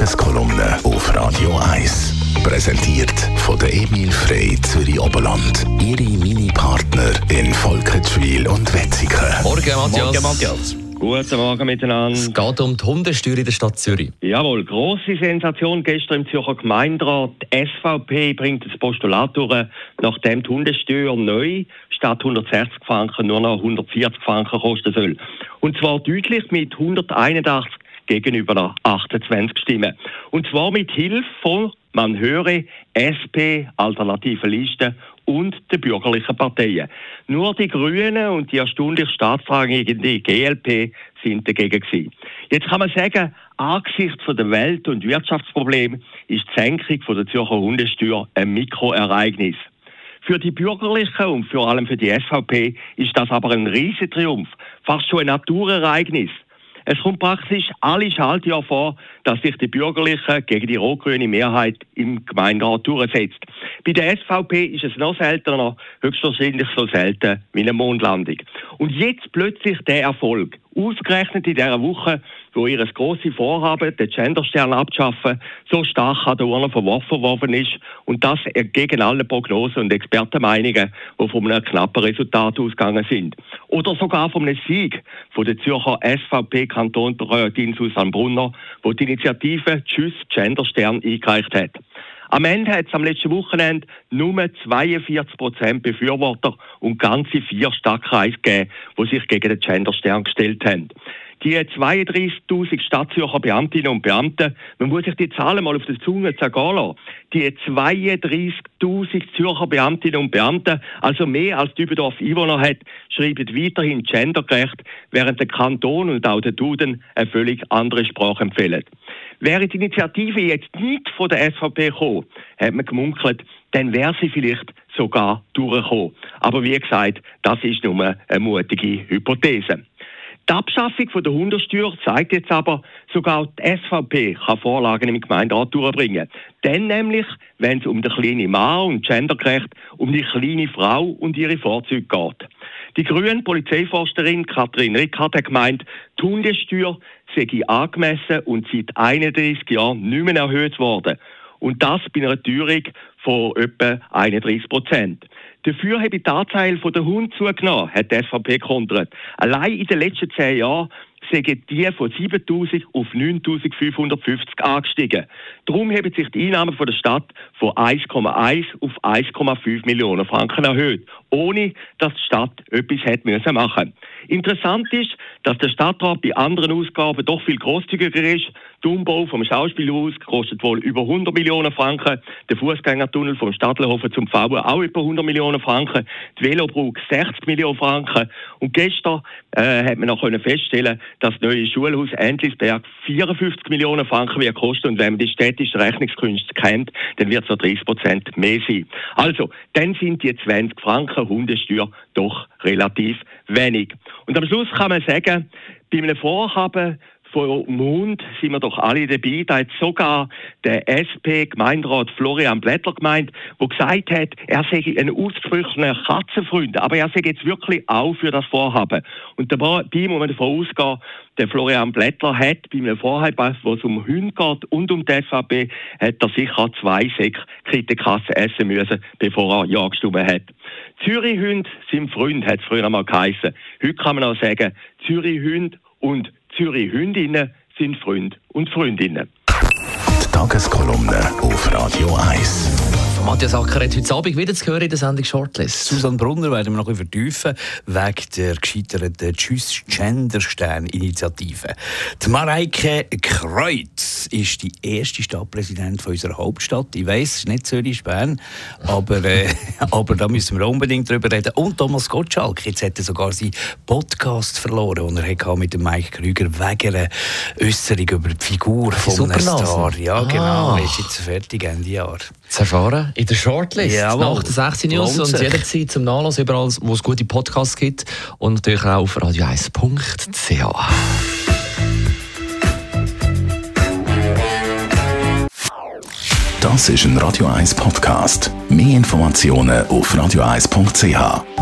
Tageskolumne auf Radio 1. Präsentiert von der Emil Frey Zürich Oberland. Ihre Mini-Partner in Volkenswil und Wetzikon. Morgen, Matthias. Morgen, Matthias. Guten Morgen miteinander. Es geht um die Hundesteuer in der Stadt Zürich. Jawohl, grosse Sensation gestern im Zürcher Gemeinderat. Die SVP bringt das Postulat durch, nachdem die Hundesteuer neu statt 160 Franken nur noch 140 Franken kosten soll. Und zwar deutlich mit 181 gegenüber 28 Stimmen. Und zwar mit Hilfe von, man höre, SP, Alternative Listen und den bürgerlichen Parteien. Nur die Grünen und die erstaunlich staatstragende GLP sind dagegen gewesen. Jetzt kann man sagen, angesichts von der Welt- und Wirtschaftsprobleme ist die Senkung von der Zürcher Hundesteuer ein Mikroereignis. Für die Bürgerlichen und vor allem für die SVP ist das aber ein Riesentriumph, fast schon ein Naturereignis. Es kommt praktisch alle Schaltjahre vor, dass sich die Bürgerlichen gegen die rot-grüne Mehrheit im Gemeinderat durchsetzt. Bei der SVP ist es noch seltener, höchstwahrscheinlich so selten wie eine Mondlandung. Und jetzt plötzlich der Erfolg. Ausgerechnet in dieser Woche, wo ihr grosses Vorhaben, den Genderstern abzuschaffen, so stark an der Urne verworfen worden ist. Und das gegen alle Prognosen und Expertenmeinungen, die von einem knappen Resultat ausgegangen sind. Oder sogar von einem Sieg von der Zürcher SVP-Kantonsrätin Susanne Brunner, die die Initiative «Tschüss Genderstern» eingereicht hat. Am Ende hat es am letzten Wochenende nur 42% Befürworter und ganze 4 Stadtkreise gegeben, die sich gegen den Genderstern gestellt haben. Die 32'000 Stadtzürcher Beamtinnen und Beamten, man muss sich die Zahlen mal auf der Zunge zergehen lassen. Die 32'000 Zürcher Beamtinnen und Beamten, also mehr als Dübendorf Einwohner hat, schreiben weiterhin gendergerecht, während der Kanton und auch der Duden eine völlig andere Sprache empfehlen. Wäre die Initiative jetzt nicht von der SVP gekommen, hat man gemunkelt, dann wäre sie vielleicht sogar durchgekommen. Aber wie gesagt, das ist nur eine mutige Hypothese. Die Abschaffung von der Hundesteuer zeigt jetzt aber, sogar die SVP kann Vorlagen im Gemeinderat durchbringen. Dann nämlich, wenn es um den kleinen Mann und gendergerecht, um die kleine Frau und ihre Vorzüge geht. Die grüne Polizeiforsterin Katrin Rickard hat gemeint, die Hundesteuer sei angemessen und seit 31 Jahren nicht mehr erhöht worden. Und das bei einer Teuerung von etwa 31%. Dafür habe die Anzahl der Hunde zugenommen, hat die SVP kontert. Allein in den letzten 10 Jahren sind die von 7'000 auf 9'550 angestiegen. Darum haben sich die Einnahmen von der Stadt von 1,1 auf 1,5 Millionen Franken erhöht, ohne dass die Stadt etwas hätte machen müssen. Interessant ist, dass der Stadtrat bei anderen Ausgaben doch viel grosszügiger ist. Der Umbau vom Schauspielhaus kostet wohl über 100 Millionen Franken, der Fußgängertunnel vom Stadlerhofen zum Pfauen auch über 100 Millionen Franken, die Velobrücke 60 Millionen Franken. Und gestern hat man noch feststellen, dass das neue Schulhaus Entlisberg 54 Millionen Franken wird kosten. Und wenn man die städtische Rechnungskünste kennt, dann wird es noch 30% mehr sein. Also, dann sind die 20 Franken Hundesteuer doch relativ wenig. Und am Schluss kann man sagen, bei einem Vorhaben vom Hund sind wir doch alle dabei. Da hat sogar der SP-Gemeinderat Florian Blättler gemeint, der gesagt hat, er sei ein ausgesprochener Katzenfreund, aber er sei jetzt wirklich auch für das Vorhaben. Und dabei muss man davon ausgehen, der Florian Blättler hat bei einem Vorhaben, wo es um Hunde geht und um die SVP, hat er sicher 2 Säcke Krittenkasse essen müssen, bevor er Ja gestimmt hat. Zürich-Hunde sind Freunde, hat es früher einmal geheissen. Heute kann man auch sagen, Zürich-Hunde und Zürich-Hündinnen sind Freunde und Freundinnen. Die Tageskolumne auf Radio 1. Matthias Acker hat heute Abend wieder zu hören in der Sendung Shortlist. Susanne Brunner werden wir noch vertiefen wegen der gescheiterten «Tschüss Genderstern-Initiative». Die Mareike Kreuz ist die erste Stadtpräsidentin unserer Hauptstadt. Ich weiss, es ist nicht Zürich, Bern, aber da müssen wir unbedingt drüber reden. Und Thomas Gottschalk, jetzt hat er sogar seinen Podcast verloren, den er mit dem Mike Krüger wegen einer Äusserung über die Figur von einem Star. Ja, genau, er ist jetzt fertig Ende Jahr. Zu erfahren in der Shortlist, nach der 16 News und jederzeit zum Nachlassen, überall, wo es gute Podcasts gibt und natürlich auch auf radio1.ch. Das ist ein Radio 1 Podcast. Mehr Informationen auf radio1.ch.